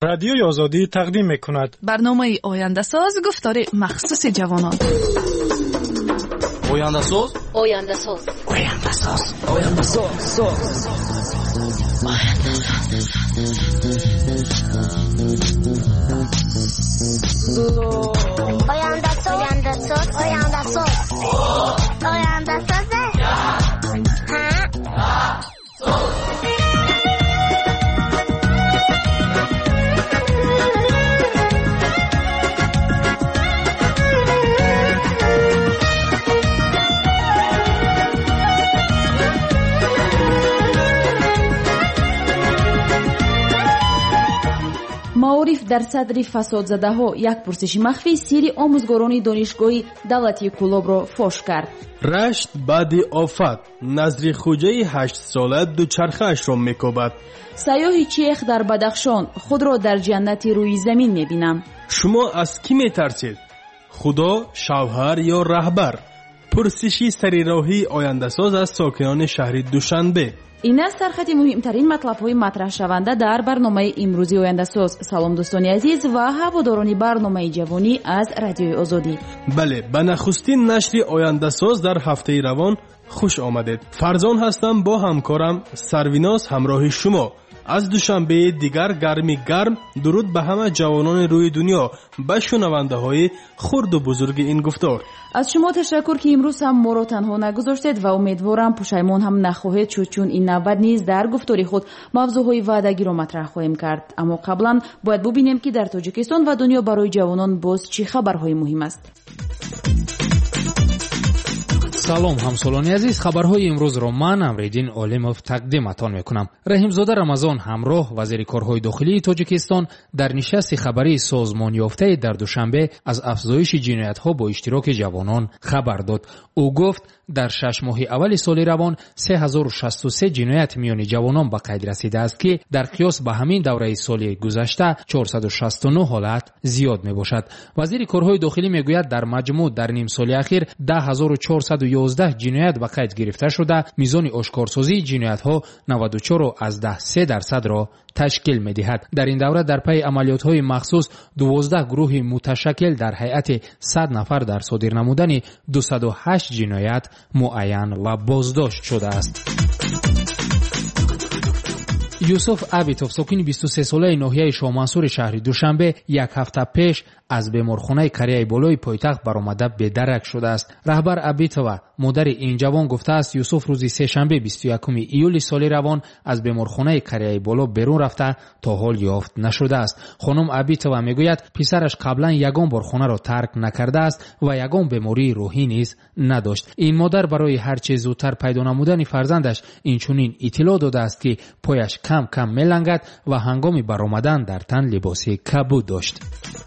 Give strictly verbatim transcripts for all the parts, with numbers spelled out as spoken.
رادیوی آزادی تقدیم می‌کند. برنامه آینده ساز گفتار مخصوص جوانان. آینده ساز آینده ساز آینده ساز آینده ساز آینده ساز آینده ساز آینده ساز آینده ساز маориф дар садри фасодзадаҳо як пурсиши махфӣ сирри омӯзгорони донишгоҳи давлатии кӯлобро фош кард. рашт баъди офат назри хуҷаи ҳаштсола дучархаашро мекобад. сайёҳи чех дар бадахшон худро дар ҷаннати рӯи замин мебинам. шумо аз кӣ метарсед? худо, шавҳар ё раҳбар? пурсиши сарироҳии ояндасоз аз сокинони шаҳри душанбе. ин аст сархати муҳимтарин матлабҳои матраҳшаванда дар барномаи имрӯзи ояндасоз. салом дӯстони азиз ва ҳаводорони барномаи ҷавонӣ аз радиои озодӣ. бале, ба нахустин нашри ояндасоз дар ҳафтаи равон хуш омадед. фарзон ҳастам, бо ҳамкорам Сарвиноз ҳамроҳи шумо. аз душанбеи дигар гарми гарм дуруд ба ҳама ҷавонони рӯи дунё, ба шунавандаҳои хурду бузурги ин гуфтор. аз шумо ташаккур ки имрӯз ҳам моро танҳо нагузоштед ва умедворам пушаймон ҳам нахоҳед шуд, чун ин навбат низ дар гуфтори худ мавзӯъҳои ваъдагиро матраҳ хоҳем кард. аммо қаблан бояд бубинем ки дар тоҷикистон ва дунё барои ҷавонон боз чӣ хабарҳои муҳим аст. салом ҳамсолони азиз, хабарҳои имрӯзро ман Амриддин Олимов тақдиматон мекунам. Раҳимзода Рамазон ҳамроҳ вазири корҳои дохилии Тоҷикистон дар нишасти хабарии созмонёфтаи дар Душанбе аз афзоиши ҷиноятҳо бо иштироки ҷавонон хабар дод. ӯ гуфт, дар шаш моҳи аввали соли равон се ҳазору шасту се ҷиноят миёни ҷавонон ба қайд расидааст ки дар қиёс ба ҳамин давраи соли гузашта чорсаду шасту нӯ ҳолат зиёд мебошад. вазири корҳои дохилӣ мегӯяд, дар маҷмӯъ дар нимсоли ахир даҳ ҳазору чорсаду ёздаҳ ҷиноят ба қайд гирифта шуда, мизони ошкорсозии ҷиноятҳо наваду чору аздаҳ се дарсадро ташкил медиҳад. дар ин давра дар пайи амалиётҳои махсус дувоздаҳ гурӯҳи муташаккил дар ҳайати сад нафар дар содир намудани дусаду ҳашт ҷиноят муайян ва боздошт шудааст. юсуф Абитов, сокини бисту се солаи ноҳияи Шоҳмансури шаҳри Душанбе, як ҳафта пеш аз беморхонаи Кореяи болои пойтахт баромада бедарак шудааст. раҳбар Абитова, модари ин ҷавон, гуфтааст, Юсуф рӯзи сешанбе бисту якуми июли соли равон аз беморхонаи Кореяи боло берун рафта то ҳол ёфт нашудааст. хонум Абитова мегӯяд, писараш қаблан ягон бор хонаро тарк накардааст ва ягон бемории рӯҳӣ низ надошт. ин модар барои ҳарчи зудтар пайдо намудани фарзандаш инчунин иттилоъ додааст, ки пояш кам кам мелангад ва ҳангоми баромадан дар тан либоси кабуд дошт.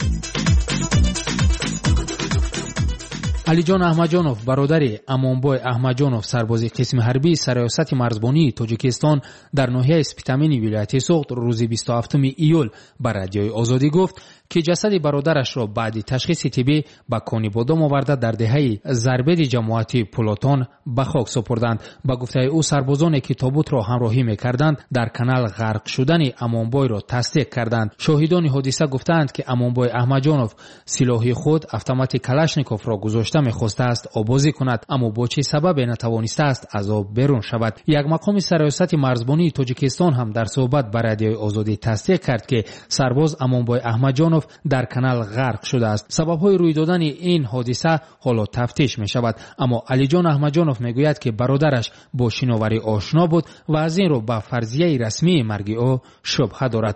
алиҷон аҳмадҷонов, бародари Амонбой Аҳмадҷонов, сарбози қисми ҳарбии сароясати марзбонии Тоҷикистон дар ноҳияи Спитамини вилояти Суғд рӯзи бисту ҳафтуми июл ба радиои Озодӣ гуфт, ки ҷасади бародарашро баъди ташхиси тиббӣ ба кони бодом оварда дар деҳаи Зарбеди ҷамоати Пулотон ба хок супурданд. ба гуфтаи ӯ, сарбозоне ки тобутро ҳамроҳӣ мекарданд, дар канал ғарқ шудани Амонбойро тасдиқ карданд. шоҳидони ҳодиса гуфтаанд, ки Амонбой Аҳмадҷонов силоҳи худ автомати Калашниковро гузошта мехостааст обозӣ кунад, аммо бо чӣ сабабе натавонистааст аз об берун шавад. як мақоми сароясати марзбонии Тоҷикистон ҳам дар суҳбат ба радиои Озодӣ тасдиқ кард, ки сарбоз Амонбой Аҳмадҷонов дар канал ғарқ шудааст. сабабҳои рӯй додани ин ҳодиса ҳоло тафтиш мешавад, аммо Алиҷон Аҳмадҷонов мегӯяд, ки бародараш бо шиноварӣ ошно буд ва аз инро ба фарзияи расмии марги ӯ шубҳа дорад.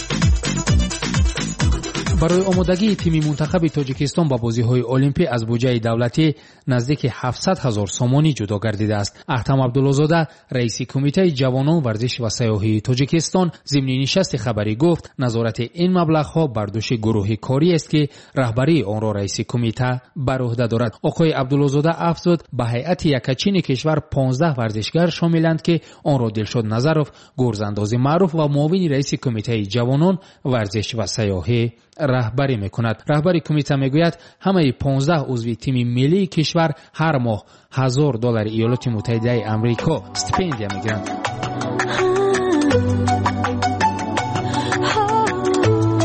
барои омодагии тими мунтахаби Тоҷикистон ба бозиҳои олимпӣ аз буҷаи давлатӣ наздики ҳафтсад ҳазор сомонӣ ҷудо гардидааст. Аҳтам Абдуллозода, раиси кумитаи ҷавонон, варзиш ва сайёҳии Тоҷикистон, зимни нишасти хабарӣ гуфт, назорати ин маблағҳо бар дӯши гурӯҳи кориест, ки раҳбарии онро раиси кумита бар уҳда дорад. оқои Абдуллозода афт зуд, ба ҳайати якачини кишвар понздаҳ варзишгар шомиланд, ки онро Дилшод Назаров, гурзандози маъруф ва муовини раиси кумитаи ҷавонон, варзиш ва сайёҳӣ раҳбарӣ мекунад. раҳбари кумита мегӯяд, ҳамаи понздаҳ узви тими миллии кишвар ҳар моҳ ҳазор доллари Иёлоти Муттаҳидаи Амрико стипендия мегиранд.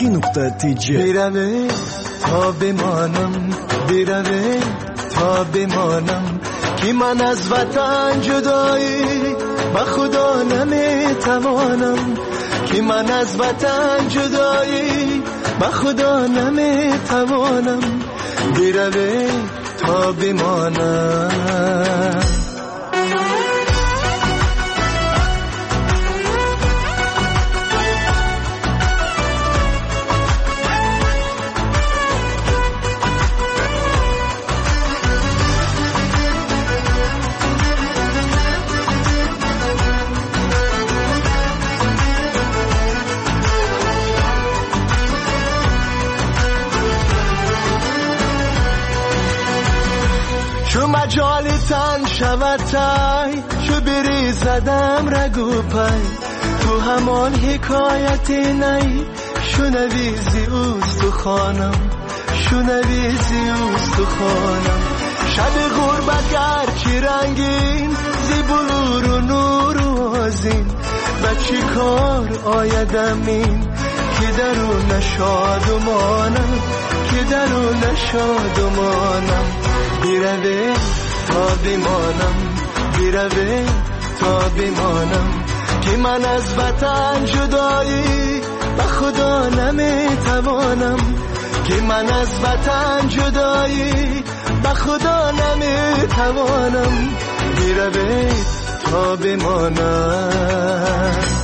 موسیقی نقطه تی جی. بیروه تا بمانم، بیروه تا بمانم، که من از وطن جدایی با خدا نمیتوانم، که من از وطن جدایی با خدا نمیتوانم. بیروه تا بمانم. شو مجال تن شود تای، شو بری زدم رگو پای، تو همان حکایت نی، شو نویزی اوست تو خانم، شو نویزی اوست تو خانم. شب غربت گرچی رنگین، زی بلور و نور و آزین، بچی کار آیدم این، که درون شادمانم، که درون شادمانم. بیروه تا بمانم، بیروه تا بمانم، که من از وطن جدایی با خدا نمیتوانم، که من از وطن جدایی با خدا نمیتوانم. بیروه تا بمانم.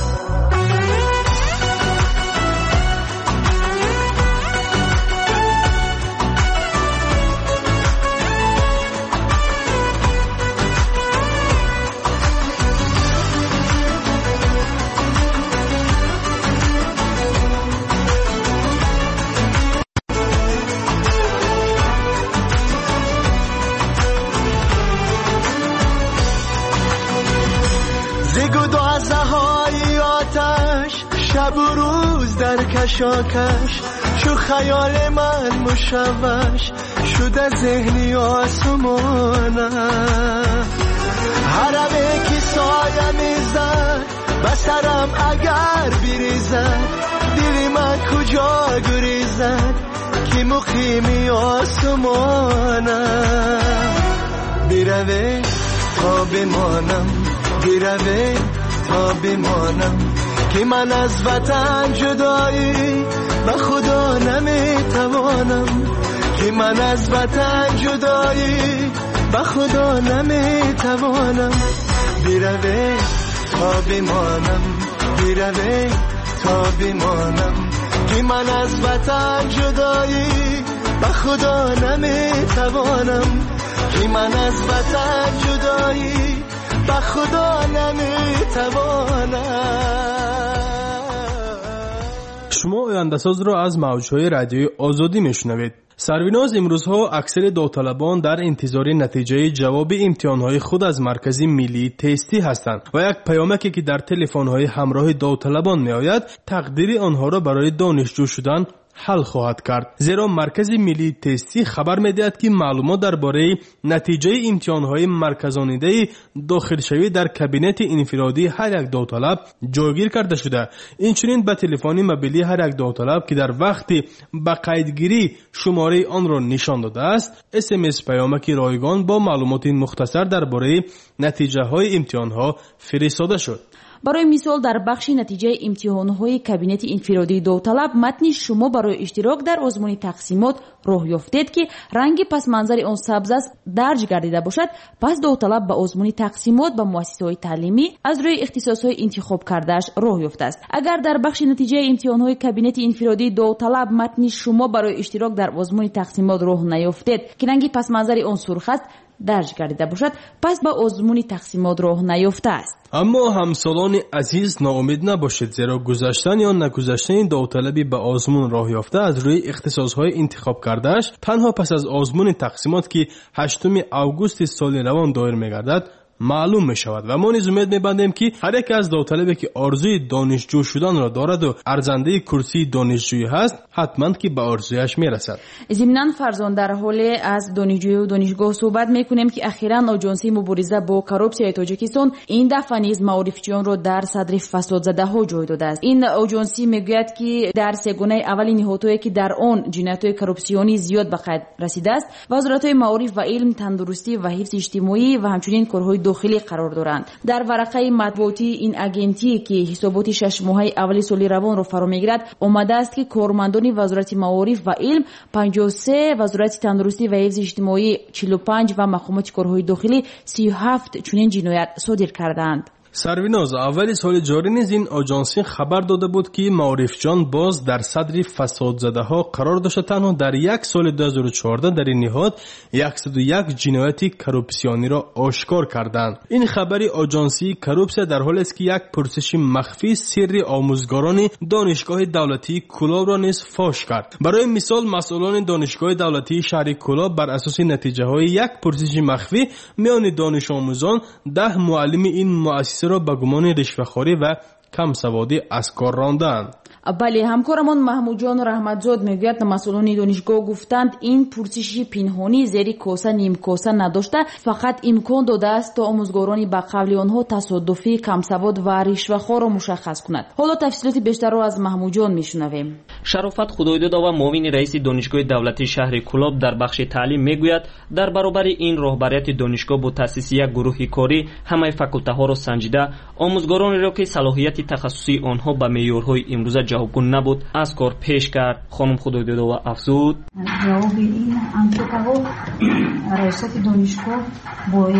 شب و روز در کشاکش، شو خیال من مشوش شده ذهنی آسمانم. حرمه که سایه میزد بسرم اگر بریزد، دل من کجا گریزد که مقیمی آسمانم. بیروه تا بمانم، بیروه تا بمانم، که من از وطن جدایی با خدا نمیتوانم، که من از وطن جدایی با خدا نمیتوانم. بیروه تا بمانم، بیروه تا بمانم، که من از وطن جدایی با خدا نمیتوانم، که من از وطن جدایی با خدا نمیتوانم. شما آینده‌ساز را از موج‌های رادیوی آزادی میشنوید. سرویناز امروزها اکثر داوطلبان در انتظار نتیجه جواب امتحانهای خود از مرکز ملی تستی هستند و یک پیامکی که در تلفن‌های همراه داوطلبان میآید تقدیر آنها را برای دانشجو شدن حل خواهد کرد. زیرا مرکز ملی تستی خبر می‌دهد که معلومات درباره نتیجه امتحان‌های مرکزانیده داخلشوی در کابینت انفرادی هر یک داوطلب جایگیر کرده شده. اینچنین به تلفن موبیلی هر یک داوطلب که در وقت به قیدگیری شماره آن را نشان داده است، اس ام اس پیامک رایگان با معلومات مختصر درباره نتیجه‌های امتحان‌ها فرستاده شد. برای مثال در بخش نتیجه امتحان‌های کابینت انفرادی داوطلب متن شما برای اشتراک در آزمون تقسیمات راه یافتید که رنگ پس منظر آن سبز است درج گردیده باشد، پس داوطلب به آزمون تقسیمات به مؤسسه‌های تعلیمی از روی اختصاص‌های انتخاب کرده‌اش راه یافته است. اگر در بخش نتیجه امتحان‌های کابینت انفرادی داوطلب متن شما برای اشتراک در آزمون تقسیمات راه نیافتید که رنگ پس منظر آن سرخ است درج گردیده باشد، پس به آزمون تقسیمات راه نیافته است. اما همسالان عزیز ناامید نباشید، زیرا گذشتن یا نگذشتن داوطلبی به آزمون راه یافته از روی اختصاص‌های انتخاب کرده‌اش تنها پس از آزمون تقسیمات که هشتم آگوست سال روان دایر می‌گردد معلوم می شود و ما نیز امید می بندیم که هر یک از داوطلبی که آرزوی دانشجو شدن را دارد و ارزنده کرسی دانشجویی هست حتما که به آرزویش می رسد. ضمناً فرزان در حال از دانشجویی و دانشگاه صحبت می کنیم که اخیراً آژانسی مبارزه با کروپسیای تاجیکستان این دفعه نیز معارفچیان را در صدر فساد زده ها جای داده است. این آژانسی میگوید که در سگانه اول نهادهایی که در آن جنایت‌های کروپسیونی زیاد به قید رسیده است وزارت‌های معارف و علم، تندرستی و حفظ اجتماعی و همچنین کارهای داخلی قرار دارند. در ورقه مطبوعاتی این اگنتی که حسابات شش ماهه اول سال روان را فرا میگیرد آمده است که کارمندان وزارت معارف و علم پنجاه و سه، وزارت تندرستی و حفظ اجتماعی چهل و پنج و مقامات کارهای داخلی سی و هفت چنین جنایت صادر کردند. سرویناز اولی سال جاری نیز این آژانسی خبر داده بود که معارفجان باز در صدر فساد زده ها قرار داشته. تنها در یک سال دو هزار و چهارده در این نهاد صد و یک جنایت کروپسیونی را آشکار کردند. این خبری آژانسی کروپسیا در حالی است که یک پرسش مخفی سری آموزگاران دانشگاه دولتی کلاب را نیز فاش کرد. برای مثال مسئولان دانشگاه دولتی شهر کلاب بر اساس نتیجه های یک پرسش مخفی میان دانش آموزان ده معلم این مؤسسه را به گمان رشوه‌خواری و کم سوادی از کار راندند. بله، همکارمان محمود جان رحمتزاد میگوید مسئولان دانشگاه گفتند این پرسش پنهانی زیر کاسه نیم کاسه نداشته، فقط امکان داده است تا آموزگاران به قول آنها تصادفی کم سواد و رشوه‌خوار را مشخص کند. حالا تفصیلات بیشتر را از محمود جان میشنویم. شرافت خدایداد و معاون رئیس دانشگاه دولتی شهر کلاب در بخش تعلیم میگوید در برابر این رهبریت دانشگاه با تأسیس یک گروه کاری همه فاکولته ها را سنجیده آموزگاران را که صلاحیت تخصصی آنها به معیارهای امروزه جوابگو نبود از کار پیش کرد. خانم خدایداد و افزود جواب این انکتا رو رئیست دانشگاه با یک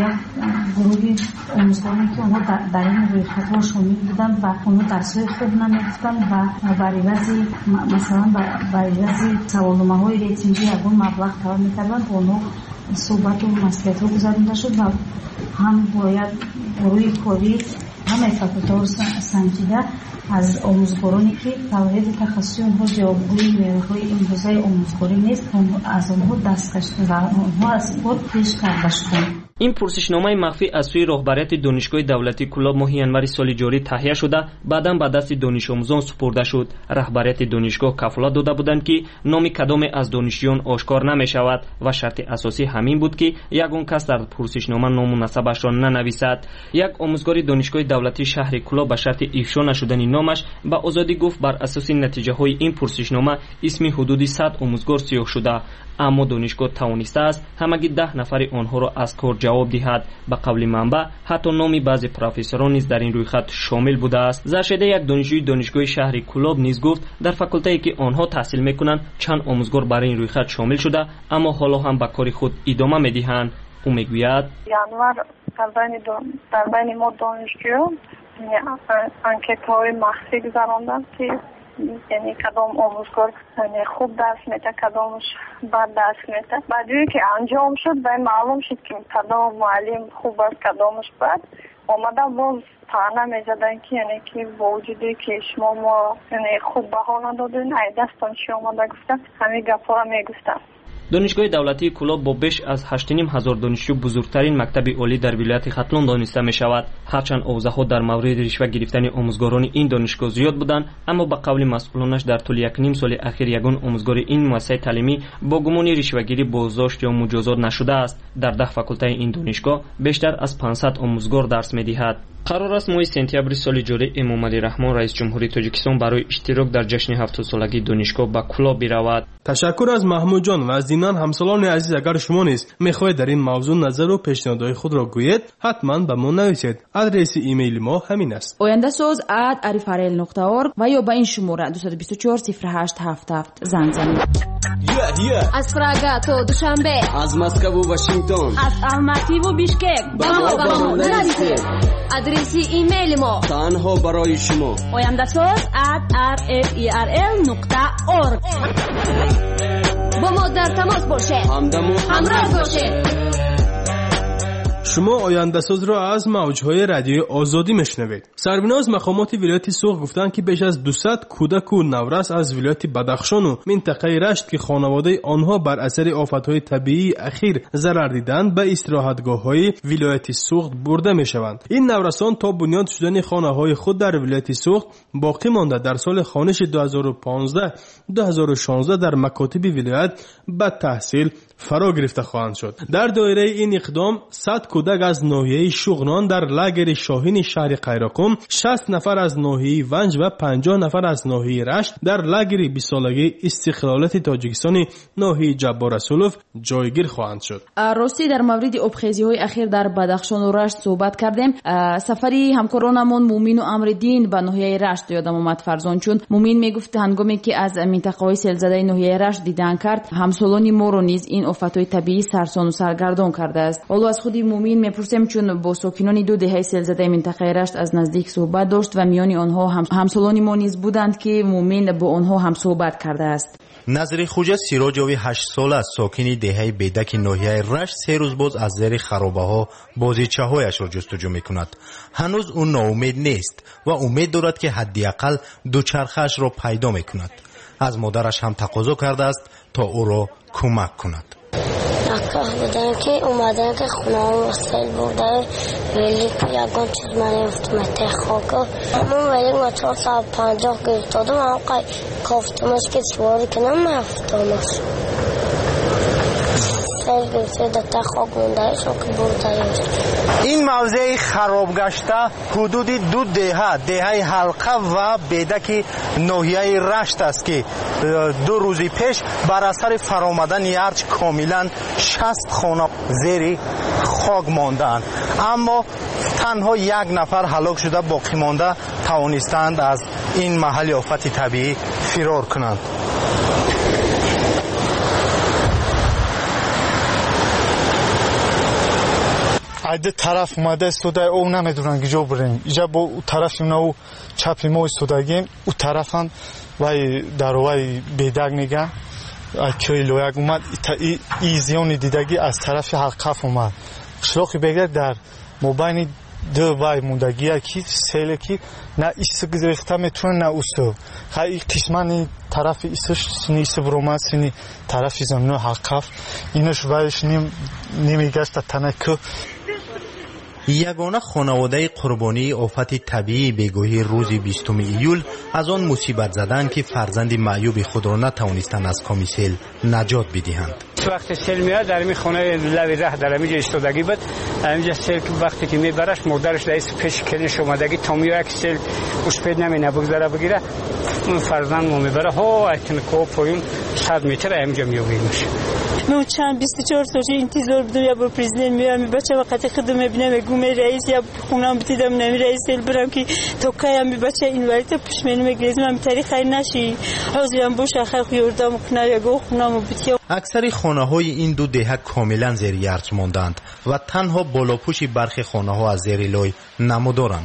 گروه آموزگارانی که آنها در این رویخطها شامل بودند و آنها درس‌های خوب نمی‌گفتند و برای بعضی مثلا برای بعضی سوالنامه‌های ریتینگی یگان مبلغ طلب می‌کردند و آنها صحبت و مسئولیت‌ها گذارنده شد و هم باید گروه کاری همه فاکولته ها سنجیده از آموزگارانی که صلاحیت تخصصی آنها جوابگوی معیارهای امروزه آموزگاری نیست از آنها دستکش و آنها از خود پیش کرده شدند. این پرسشنامه مخفی از سوی رهبریت دانشگاه دولتی کلاب ماه ینور سال جاری تهیه شده بعداً به دست دانش آموزان سپرده شد. رهبریت دانشگاه کفالت داده بودند که نام کدام از دانشجویان آشکار نمی شود و شرط اساسی همین بود که یگان کس در پرسشنامه نام و نسبش را ننویسد. یک آموزگار دانشگاه دولتی شهر کلاب به شرط افشا نشدن نامش به آزادی گفت بر اساس نتیجه های این پرسشنامه اسم حدود صد آموزگار سیاه شده، اما دانشگاه توانسته است همگی ده نفر آنها را از کار جواب دهد. به قول منبع حتی نام بعضی پروفسوران نیز در این رویخط شامل بوده است. زرشده یک دانشجوی دانشگاه شهر کلاب نیز گفت در فاکولته ای که آنها تحصیل میکنند چند آموزگار برای این رویخط شامل شده اما حالا هم به کار خود ادامه میدهند. او میگوید ینور در بین در بین ما دانشجویان انکت‌های مخفی گذراندند که یعنی کدام آموزگار خوب درس میده کدامش بد درس میده. بعدی که انجام شد و معلوم شد که کدام معلم خوب است کدامش بد آمده باز طعنه میزدن که یعنی که با وجودی که شما ما یعنی خوب بها ندادین ای دستان چی آمده گفتن همین گپا را میگفتن. دانشگاه دولتی کلاب با بیش از هشت و نیم هزار دانشجو بزرگترین مکتب عالی در ولایت ختلون دانسته می شود. هرچند اوضاع‌ها در مورد رشوه گرفتن آموزگاران این دانشگاه زیاد بودند اما با قول مسئولانش در طول یک نیم سال اخیر یگان آموزگار این مؤسسه تعلیمی با گمان رشوه‌گیری بازداشت یا مجازات نشده است. در ده فاکولته این دانشگاه بیشتر از پانصد آموزگار درس می‌دهد. قرار است ماه سپتامبر سال جاری امام علی رحمان رئیس جمهوری تاجیکستان برای اشتراک در جشن هفتاد سالگی دانشگاه به کلاب برود. تشکر از محمود جان و از دینان همسالان عزیز. اگر شما نیز میخواهید در این موضوع نظر و پیشنهادهای خود را گویید حتما به ما نویسید. آدرس ایمیل ما همین است: آینده ساز ات عریفرل نقطه اورگ و یا به این شماره دو دو چهار صفر هشت هفت هفت زنگ زنید. از پراگ تا دوشنبه، از مسکو و واشنگتن، از الماتی و بیشکک با ما با ما نویسید. آدرس ایمیل ما تنها برای شما: آینده ساز ات آر اف ای آر ال نقطه اورگ. با ما در تماس باشید، همراه باشید. شما آینده ساز را از موجهای رادیوی آزادی میشنوید. سربیناز مقامات ولایت سوخت گفتند که بیش از دویست کودک و نورس از ولایت بدخشان و منطقه رشت که خانواده آنها بر اثر آفت‌های طبیعی اخیر ضرر دیدند به استراحتگاه‌های ولایت سوخت برده می‌شوند. این نورسان تا بنیاد شدن خانه‌های خود در ولایت سوخت باقی مانده در سال خوانش دو هزار و پانزده دو هزار و شانزده در مکاتب ولایت به تحصیل فرا گرفته خواهند شد. در دایره این اقدام صد کودک از ناحیه شغنان در لاگر شاهین شهر قیراقم، شصت نفر از ناحیه ونج و پنجاه نفر از ناحیه رشت در لاگر بیست سالگی استقلالت تاجیکستان ناحیه جبار رسولوف جایگیر خواهند شد. راستی در مورد آبخیزی‌های اخیر در بدخشان و رشت صحبت کردیم. سفری همکارانمون مومین و امرالدین به ناحیه رشت یادم اومد فرزان، چون مومین میگفت هنگامی که از منطقه‌های سیلزده ناحیه رشت دیدن کرد، همسالانی ما رو نیز این آفت‌های طبیعی سرسان و سرگردان کرده است. حالا از خودی مومین میپرسیم، چون با ساکنان دو دهه سیلزده منطقه رشت از نزدیک صحبت داشت و میان آنها هم همسالانی ما نیز بودند که مومین با آنها هم صحبت کرده است. نظری خوجا سیراجوی هشت ساله از ساکنی دهه بیدک ناحیه رشت سه روز باز از زیر خرابه‌ها بازیچه‌هایش را جستجو می‌کند. هنوز او ناامید نیست و امید دارد که حداقل دوچرخه‌اش را پیدا می‌کند. از مادرش هم تقاضا کرده است تا او را کمک کند. نکاه بودن که اومدن که خونه هم سیل بوده، ولی که یکان چیز من افتمته خاکا همون ولی ما چهار ساعت پنجاه گرفت دادم، هم کافتمش که سواری کنم من افتامش سیل گرفته دتا خاک مونده شاکی بوده. این موضع خراب گشته حدود دو دهه دهه حلقه و بیدک ناحیه رشت است که دو روزی پیش بر اثر فرآمدن یرچ کاملا شصت خانه زیر خاک ماندند، اما تنها یک نفر هلاک شده، باقی مانده توانستند از این محل آفت طبیعی فرار کنند. عده طرف اومده استوده او نمیدونن کجا بریم. اینجا با او طرف اونو چپ ما استودگیم، او طرف هم وای در وای بیدگ میگن که لویگ اومد ای, ای زیانی دیدگی از طرف حلقف اومد. شلاخی بگر در مبین دو وای موندگیه که سیله که نه ایسو گذرفته میتونه نه اوستو خیلی قسمانی طرف ایسوش سینی ایسو برومد سینی طرف زمینو حلقف اینش وایش نیم نمیگشت تنکو. یگانه خانواده قربانی آفت طبیعی بگوهی روز بیستم ایول از آن مصیبت زدن که فرزند معیوب خود را نتوانستند از کام سیل نجات بدهند. وقتی سیل میاد در این خانه لوی ره در اینجا ایستادگی بود، اینجا سیل وقتی که میبرش مادرش دایس پیش کنش اومدگی تا میاد که سیل اوش پید نمی نبگذاره بگیره، اون فرزند مو میبره ها ایتن کو پایین صد متر اینجا میویمش. من چند بیست و چهار سالگی انتظار بودم یا با پرزیدنت میام بچه وقتی خودم میبینم میگم رئیس یا خونم بتیدم نمی رئیس سیل برم که تو کایم بچه این وقت پیش منو میگیرم من تاریخ خیر نشی حاضرم باش آخر خوردم خونه یا گو خونم بتیام. اکثر خانه‌های این دو دهه کاملا زیر یرچ ماندند و تنها بالاپوشی برخی خانه‌ها از زیر لای نمودارند.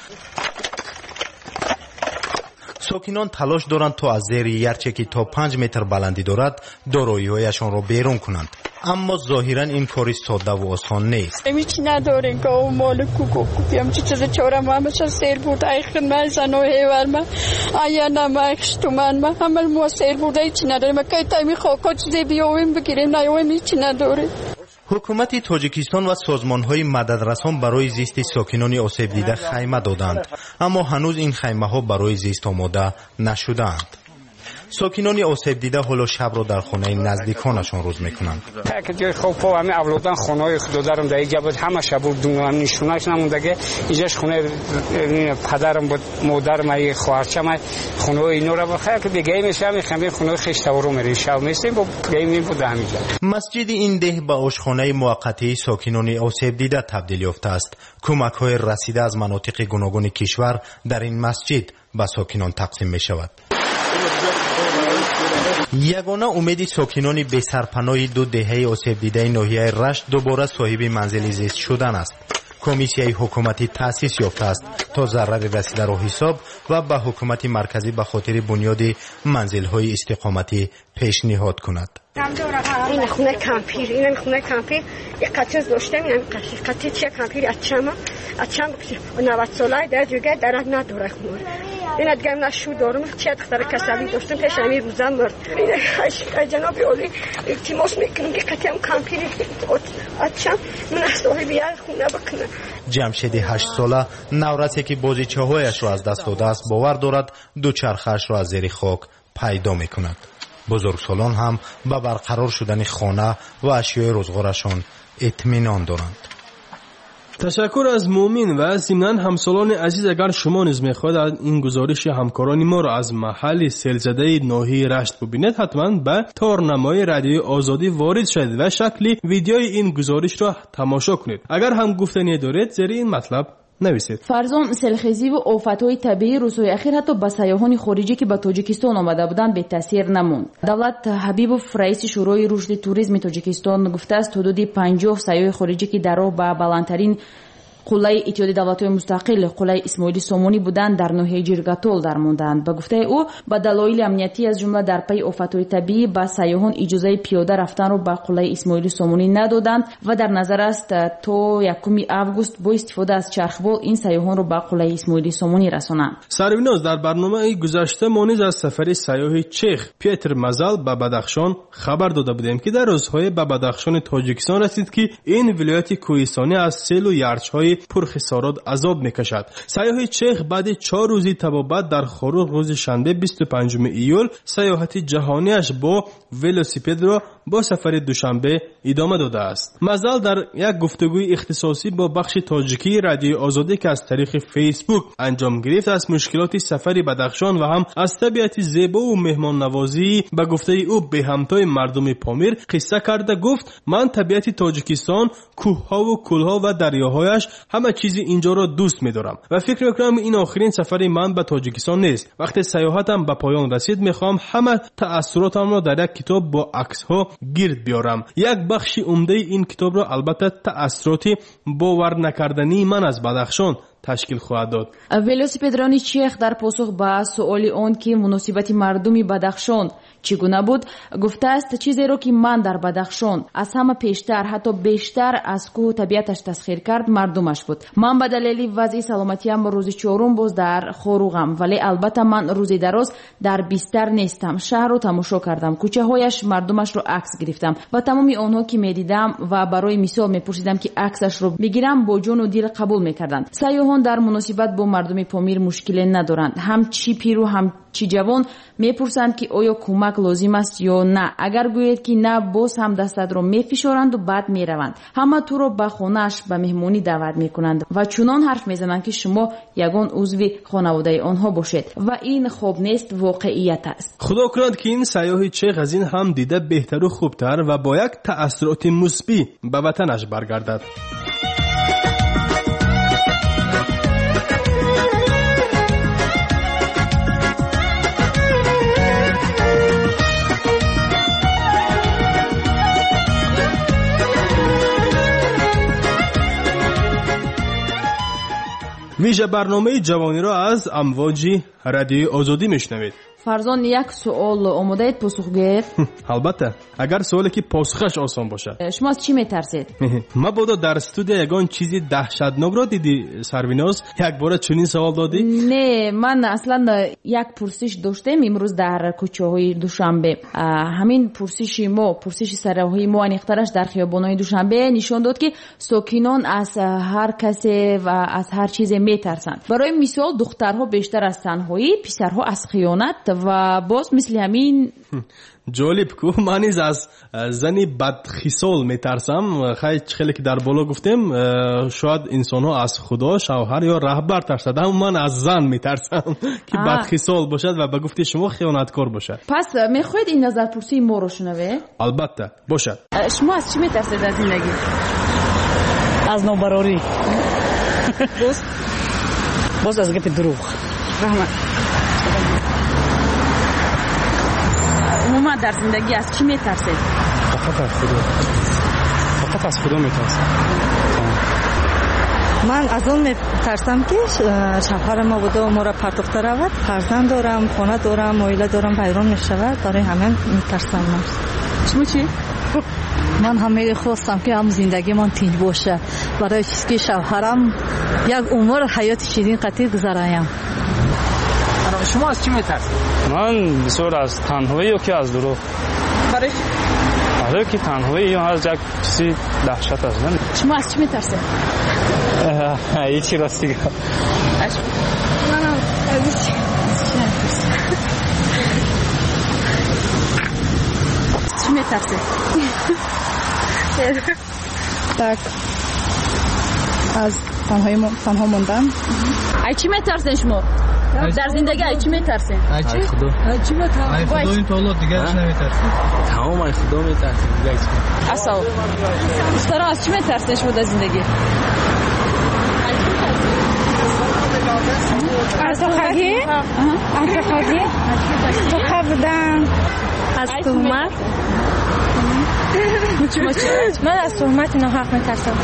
ساکنان تلاش دارند تا از زیر یرچه که تا پنج متر بلندی دارد دارایی‌هایشان را بیرون کنند، اما ظاهرا این کاری ساده و آسان نیست. هیچ نداریم که اون مال کوکو کوپیم چه چیز چهارم همش سیل بود ایخن من زنو هیور من آیا نمایش تو من من همه مو سیل بود هیچ نداریم که تایمی خاکا چیزی بیاویم بگیریم نیاویم هیچ نداریم. حکومت تاجیکستان و سازمان‌های مددرسان برای زیست ساکنان آسیب دیده خیمه دادند، اما هنوز این خیمه‌ها برای زیست آماده نشده‌اند. ساکنان آسیب دیده حالا شب را در خانه نزدیکانشان روز میکنند. که جای خوب پا همه اولادان خانه‌های خود دارم در اینجا بود، همه شب بود دونم نشوناش نموندگه. اینجاش خونه پدرم بود، مادرم ای خواهرچم خونه اینا رو بخیر که دیگه میشه همین خونه خونه خشتاورو میریم شب میسیم با گیم بود همینجا. مسجد این ده به آشخانه موقتی ساکنان آسیب دیده تبدیل یافته است. کمک‌های رسیده از مناطق گوناگون کشور در این مسجد به ساکنان تقسیم می شود. یگانه امید ساکنان بی سرپناه دو دهه آسیب دیده ناحیه رشت دوباره صاحب منزل زیست شدن است. کمیسیای حکومتی تأسیس یافته است تا ضرر رسیده را حساب و به حکومت مرکزی به خاطر بنیاد منزل‌های استقامتی پیشنهاد کند. این خونه کامپیر، این خونه کامپیر یک قطعه داشتم، این قطعه چه کامپیر اچم اچم نود ساله در جگه درد نداره خونه. این دیگه نشو دارم چه دختر کسبی داشتم پیش امیر روزا مرد. این جناب عالی التماس میکنم که قطعه کامپیر اچم من صاحب یک خونه بکنم. جمشید هشت ساله نورسی که بازیچه‌هایش را از دست داده است باور دارد دوچرخه‌اش را از زیر خاک پیدا میکند. بزرگسالان هم به برقرار شدن خانه و اشیای روزگارشان اطمینان دارند. تشکر از مومین و ضمناً همسالان عزیز، اگر شما نیز می‌خواهید این گزارش همکاران ما را از محل سیلزده ناحیه رشت ببینید، حتما به تارنمای رادیوی آزادی وارد شوید و شکلی ویدیوی این گزارش را تماشا کنید. اگر هم گفتنی دارید زیر این مطلب نویسید. فرزان سیلخیزی و آفت‌های طبیعی روزهای اخیر حتی به سیاحان خارجی که به تاجیکستان آمده بودند به تاثیر نموند. دولت حبیبوف رئیس شورای رشد توریسم تاجیکستان گفته است حدود پنجاه سیاح خارجی که در راه به بلندترین قلعه اتحادیه دولت‌های مستقل قلعه اسماعیل سامونی بودند در ناحیه جرگاتول درماندند. به گفته او به دلایل امنیتی از جمله در پی آفت‌های طبیعی به سیاحان اجازه پیاده رفتن را به قلعه اسماعیل سامونی ندادند و در نظر است تا یکم آگوست با استفاده از چرخبال این سیاحان را به قلعه اسماعیل سامونی رسانند. سرویناز در برنامه گذشته ما نیز از سفر سیاح چخ پیتر مزل به بدخشان خبر داده بودیم که در روزهای به بدخشان تاجیکستان رسید که این ولایت کوهستانی از سیل و یرچ‌های پرخسارات عذاب میکشد. سیاح چخ بعد چهار روزی تبابت در خاروق روز شنبه بیست و پنجم ایول سیاحت جهانیش با ولوسیپد را با سفر دوشنبه ادامه داده است. مزل در یک گفتگوی اختصاصی با بخش تاجیکی رادیوی آزادی که از طریق فیسبوک انجام گرفت از مشکلات سفر بدخشان و هم از طبیعت زیبا و مهمان نوازی به گفته او به همتای مردم پامیر قصه کرده گفت من طبیعت تاجیکستان، کوه‌ها و کول‌ها و دریاهایش همه چیزی اینجا را دوست می‌دارم و فکر می‌کنم این آخرین سفر من به تاجیکستان نیست. وقتی سیاحتم به پایان رسید می‌خوام همه تأثیراتم را در یک کتاب با عکس‌ها گرد بیارم. یک بخش عمده این کتاب را البته تأثیرات باور نکردنی من از بدخشان تشکیل خواهد داد. ولوسیپدرانی چخ در پاسخ به سؤال آن که مناسبت مردمی بدخشان چگونه بود گفته است چیزی را که من در بدخشان از همه پیشتر حتی بیشتر از کوه طبیعتش تسخیر کرد مردمش بود. من به دلیل وضع سلامتیم روز چهارم باز در خاروغم، ولی البته من روز دراز در بیستر نیستم. شهر رو تماشا کردم، کوچه هایش مردمش رو عکس گرفتم و تمام آنها که میدیدم و برای مثال میپرسیدم که عکسش رو بگیرم با جون و دل قبول میکردند. سیاحان در مناسبت با مردم پامیر مشکلی ندارند. هم چی پیرو هم چی جوان میپرسند که آیا کمک لازم است یا نه. اگر گوید که نه باز هم دستت رو میفشارند و بعد میروند. همه تو رو به خانه‌اش به مهمانی دعوت میکنند و چنان حرف میزنند که شما یگان عضو خانواده آنها باشید و این خوب نیست، واقعیت است. خدا کند که این سیاح چخ از این هم دیده بهتر و خوبتر و با یک تأثیرات مثبت به وطنش برگردد. ویژه برنامه جوانی را از امواج رادیوی آزادی میشنوید. فرزان یک سوال آماده اید پاسخ گویید؟ البته اگر سوالی که پاسخش آسان باشد. شما از چی میترسید؟ مبادا در استودیو یگان چیزی دهشتناک را دیدی سرویناز؟ یک بار چنین سوال دادی؟ نه، من اصلا یک پرسش داشتم امروز در کوچه های دوشنبه. همین پرسش ما پرسش سراحی ما انیخترش در خیابان‌های دوشنبه نشان داد که ساکنان از هر کسی و از هر چیزی میترسند. برای مثال دخترها بیشتر از تنهایی، پسرها از خیانت و باز مثل همین. جالب کو من نیز از زنی بدخصال میترسم. خیلی خیلی که در بالا گفتیم شاید انسان ها از خدا، شوهر یا رهبر ترسند، اما من از زن میترسم که بدخصال باشد و به گفته شما خیانتکار باشد. پس میخواید این نظر پرسی ما رو شنوه؟ البته باشد. شما از چی میترسید در زندگی؟ از نابراری. باز باز از گپ دروغ. رحمت. عموما در زندگی از چی میترسید؟ فقط از خدا. فقط از خدا میترسم. من از اون میترسم که شوهر ما بوده و ما را پرداخته رود. فرزند دارم، خانه دارم، عائله دارم، ویران میشود. برای همین میترسم. من شما چی؟ من همه خواستم که هم زندگی من تیج باشه، برای چیزی که شوهرم یک عمر حیات شیرین قطعی گذرایم. شما از چی میترسید؟ من بسیار از تنهایی و که از دروغ. برای چی؟ برای که تنهایی یا از یک چیزی دهشت است. شما از چی میترسید؟ هیچی راستی گفت. من از چی؟ چی میترسید؟ tak از تنهایی تنها موندن. ای چی میترسین شما؟ در زندگی ای چی میترسین؟ ای چی خدا؟ ای چی میترسین؟ ای خدا این طالات دیگه چی نمیترسین؟ تمام ای خدا میترسین دیگه چی؟ اصلا استرا از چی میترسین شما در زندگی؟ از خواهی؟ از خواهی؟ تو خواهدن از تومت؟ من از تهمت ناحق میترسم.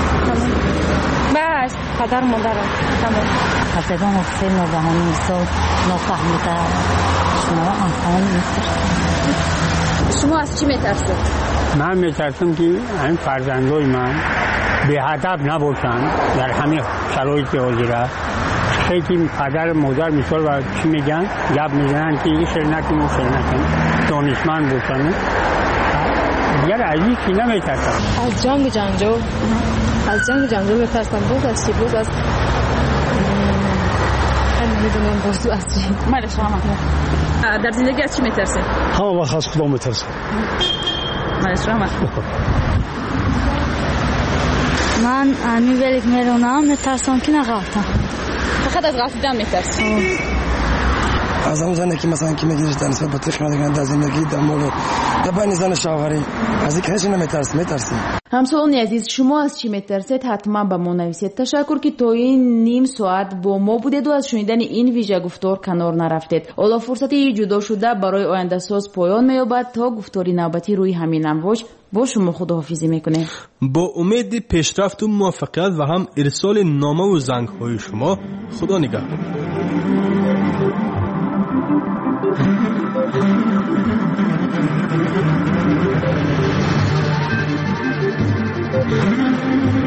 بس پدر مادرم تمام. حتما مفصل نابهانی سال نافهمیده شما انسان نیست. شما از چی میترسید؟ من میترسم که این فرزندای من به هدف نباشن در همین شرایط حاضره. خیلی پدر مادر مثال و چی میگن گپ میزنن که این شر نکنیم شر نکنیم دانشمند باشن. دیگر از این چی نمیترسم. از جنگ جنجال از جنگ جنجال میترسم. بود از چی بود از نمیدونم بود از چی. ماله شما در زندگی از چی میترسید؟ همه وقت از خدا میترسم. ماله شما من امی ولیک میرونم میترسم که نغلطم. فقط از غلطیدن میترسم. از اون زنی که مثلا که میگیش در نسبت به تخمه دیگه در زندگی در مورد در بین زن شوهری از این کنش نمیترسم. میترسم. همسالان عزیز شما از چی میترسید؟ حتما با ما نویسید. تشکر که تا این نیم ساعت با ما بودید و از شنیدن این ویژه گفتار کنار نرفتید. حالا فرصتی جدا شده برای آینده ساز پایان مییابد. تا گفتاری نوبتی روی همین امواج با شما خداحافظی میکنه. با امید پیشرفت و موفقیت و هم ارسال نامه و زنگ های شما. خدا نگهدار.